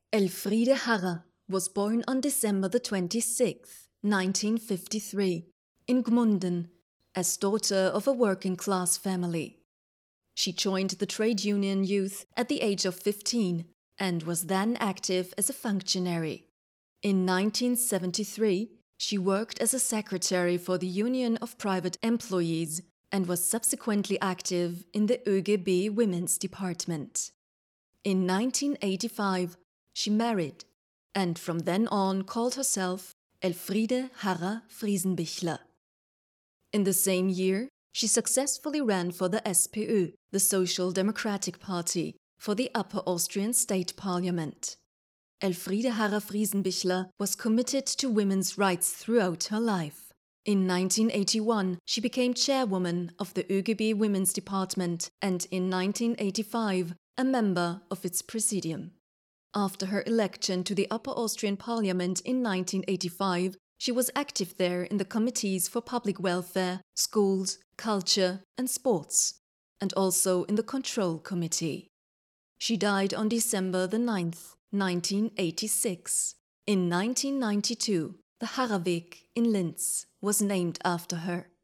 Elfriede Harrer was born on December the 26th, 1953, in Gmunden, as daughter of a working-class family. She joined the trade union youth at the age of 15 and was then active as a functionary. In 1973, she worked as a secretary for the Union of Private Employees and was subsequently active in the ÖGB Women's Department. In 1985, she married and from then on called herself Elfriede Harrer Friesenbichler. In the same year, she successfully ran for the SPÖ, the Social Democratic Party, for the Upper Austrian State Parliament. Elfriede Harrer Friesenbichler was committed to women's rights throughout her life. In 1981, she became chairwoman of the ÖGB Women's Department and in 1985, a member of its presidium. After her election to the Upper Austrian Parliament in 1985, she was active there in the committees for public welfare, schools, culture and sports, and also in the Control Committee. She died on December the 9th, 1986. In 1992, the Harrerweg in Linz was named after her.